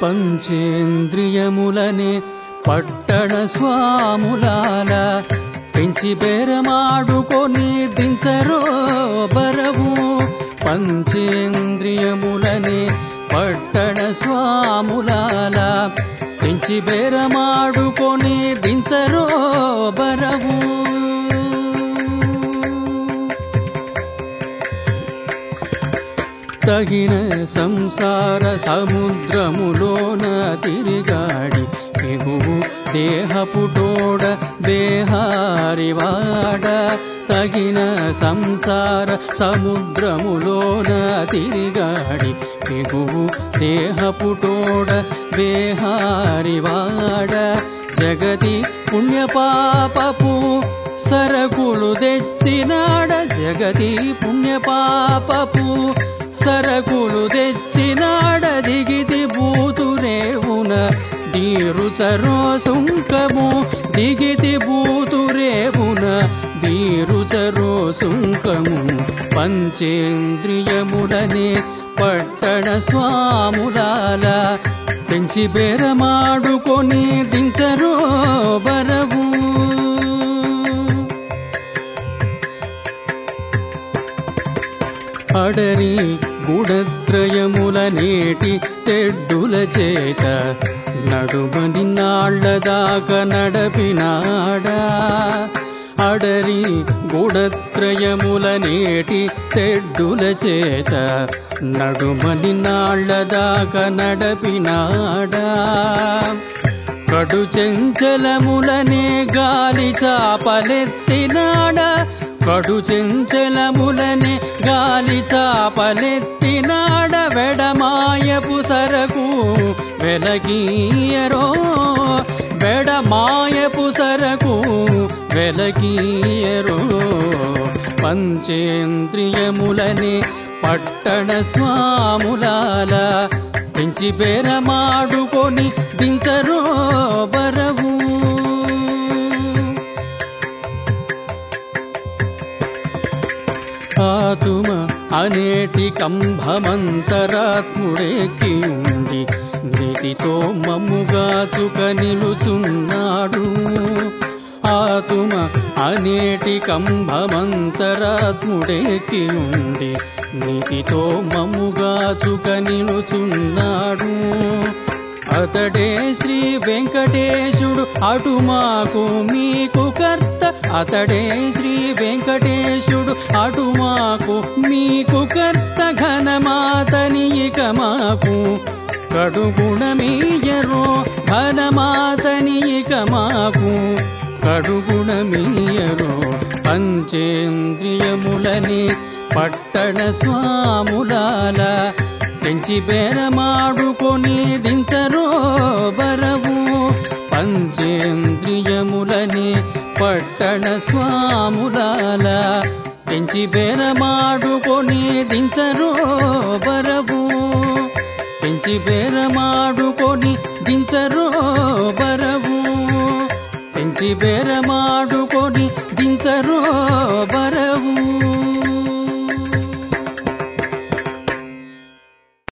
పంచేంద్రియములనే పట్టణ స్వాములాల పెంచి బేరమాడుకొని దించరో బరవు. పంచేంద్రియములనే పట్టణ స్వాములాల పెంచి బేరమాడుకొని దించరో బరవు. తగిన సంసార సముద్రములోన తిరిగాడి ఎగువు దేహపుటోడ బేహారివాడ. తగిన సంసార సముద్రములోన తిరిగాడి ఎగువు దేహపుటోడ బేహారివాడ. జగతి పుణ్యపాపపు సరకులు తెచ్చినాడ. జగతి పుణ్యపాపపు సరకులు తెచ్చినాడ. దిగితి బూతురేవున దీరుచరో సుంకము. దిగితి బూతురేవున దీరుచరో సుంకము. పంచేంద్రియములనే పట్టణ స్వాములాల పెంచి బేరమాడుకొని దించరో బరవు. అడరి గుడత్రయముల నేటి తెడ్డుల చేత నడుమని నాళ్లదాకా నడపినాడా. అడరి గుడత్రయముల నేటి తెడ్డుల చేత నడుమని నాళ్లదాకా నడపినాడా. కడు చెంచలములనే గాలి చాపలెత్తినాడ. కడు చెంచలములనే గాలి చాపలెత్తినాడ. వెడమాయపు సరకు వెలగీయరో. వెడమాయపు సరకు వెలగీయరో. పంచేంద్రియములనే పట్టణ స్వాములాల పెంచి బేరమాడుకొని దించరో బరవు. ఆతుమ అనేటి కంభమంతరాత్ముడెక్కి ఉండి నీతితో మమ్ముగాచుక నిలుచున్నాడు. ఆతుమ అనేటి కంభమంతరాత్ముడెక్కి ఉండి నీతితో మమ్ముగాచుక నిలుచున్నాడు. అతడే శ్రీ వెంకటేశుడు అటు మాకు మీకు కర్త. అతడే శ్రీ వెంకటేశుడు అటు మాకు మీకు కర్త. ఘనమాతని ఇక మాకు కడుగుణమీయరో. ఘనమాతని ఇక మాకు కడుగుణమీయరో. పంచేంద్రియములని పట్టణ స్వాములాల పెంచి బేరమాడుకొని దించరో బరవు. పంచేంద్రియములని పట్టణ స్వాములాల పెంచి బేరమాడుకొని దించరో బరవు. పెంచి బేరమాడుకొని దించరో బరవు. పెంచి బేరమాడుకొని దించరో బరవు.